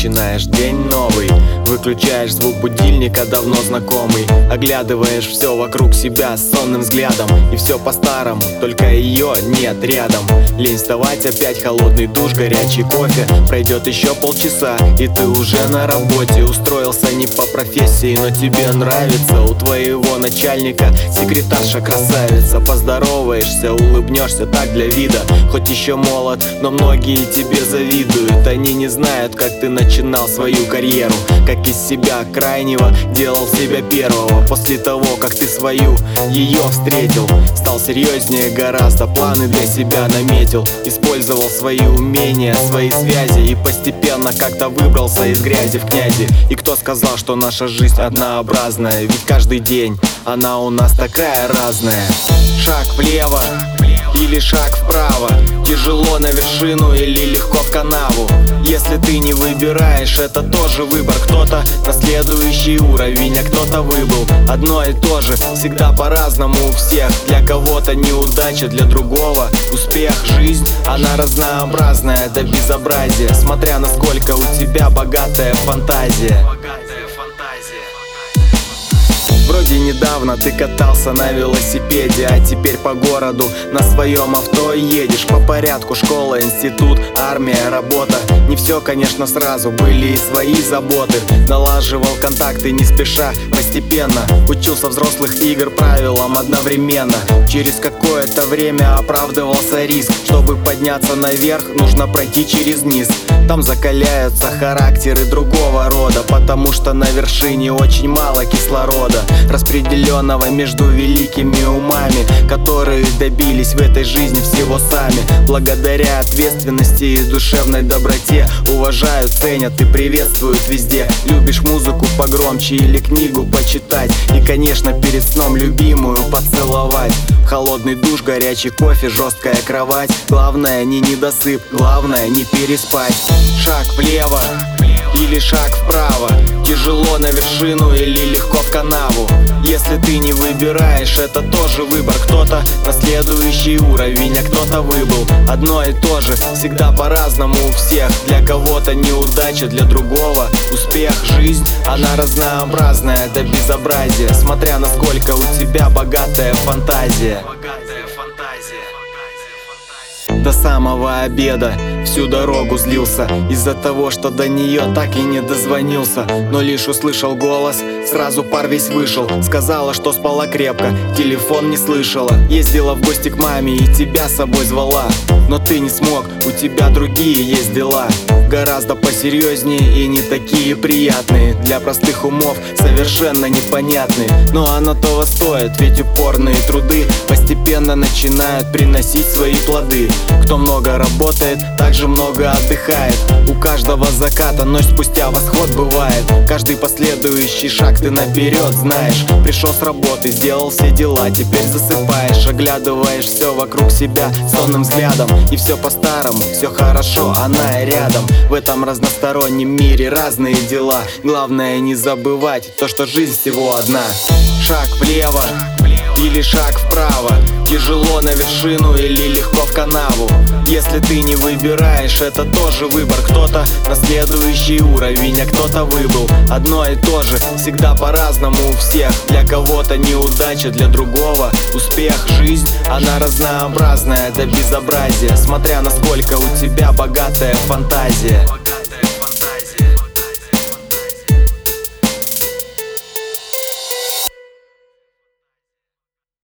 начинаешь день новый. Выключаешь звук будильника, давно знакомый. Оглядываешь все вокруг себя сонным взглядом. И все по-старому, только ее нет рядом. Лень вставать, опять холодный душ, горячий кофе. Пройдет еще полчаса, и ты уже на работе. Устроился не по профессии, но тебе нравится. У твоего начальника секретарша красавица. Поздороваешься, улыбнешься так для вида. Хоть еще молод, но многие тебе завидуют. Они не знают, как ты начинал свою карьеру. Как из себя крайнего делал себя первого. После того, как ты свою ее встретил, стал серьезнее гораздо, планы для себя наметил. Использовал свои умения, свои связи. И постепенно как-то выбрался из грязи в князи. И кто сказал, что наша жизнь однообразная? Ведь каждый день она у нас такая разная. Шаг влево или шаг вправо, тяжело на вершину или легко в канаву. Если ты не выбираешь, это тоже выбор. Кто-то на следующий уровень, а кто-то выбыл одно и то же. Всегда по-разному у всех. Для кого-то неудача, для другого успех. Жизнь, она разнообразная до безобразия, смотря насколько у тебя богатая фантазия. Вроде недавно ты катался на велосипеде, а теперь по городу на своем авто едешь. По порядку: школа, институт, армия, работа. Не все, конечно, сразу, были и свои заботы. Налаживал контакты не спеша, постепенно. Учился взрослых игр правилам одновременно. Через какое-то время оправдывался риск. Чтобы подняться наверх, нужно пройти через низ. Там закаляются характеры другого рода, потому что на вершине очень мало кислорода, распределенного между великими умами, которые добились в этой жизни всего сами. Благодаря ответственности и душевной доброте уважают, ценят и приветствуют везде. Любишь музыку погромче или книгу почитать, и, конечно, перед сном любимую поцеловать. Холодный душ, горячий кофе, жесткая кровать. Главное не недосып, главное не переспать. Шаг влево или шаг вправо, тяжело на вершину или легко в канаву. Если ты не выбираешь, это тоже выбор. Кто-то на следующий уровень, а кто-то выбыл одно и то же. Всегда по-разному у всех. Для кого-то неудача, для другого успех. Жизнь, она разнообразная до безобразия, смотря насколько у тебя богатая фантазия. До самого обеда всю дорогу злился из-за того, что до нее так и не дозвонился. Но лишь услышал голос, сразу пар весь вышел. Сказала, что спала крепко, телефон не слышала. Ездила в гости к маме и тебя с собой звала. Но ты не смог, у тебя другие есть дела, гораздо посерьезнее и не такие приятные. Для простых умов совершенно непонятные. Но оно того стоит, ведь упорные труды постепенно начинают приносить свои плоды. Кто много работает, также много отдыхает. У каждого заката ночь спустя восход бывает. Каждый последующий шаг ты наперед знаешь. Пришел с работы, сделал все дела, теперь засыпаешь. Оглядываешь все вокруг себя сонным взглядом. И все по-старому, все хорошо, она и рядом. В этом разностороннем мире разные дела. Главное не забывать то, что жизнь всего одна. Шаг влево или шаг вправо, тяжело на вершину или легко в канаву. Если ты не выбираешь, это тоже выбор. Кто-то на следующий уровень, а кто-то выбыл одно и то же. Всегда по-разному у всех. Для кого-то неудача, для другого успех. Жизнь, она разнообразная до безобразия, смотря насколько у тебя богатая фантазия.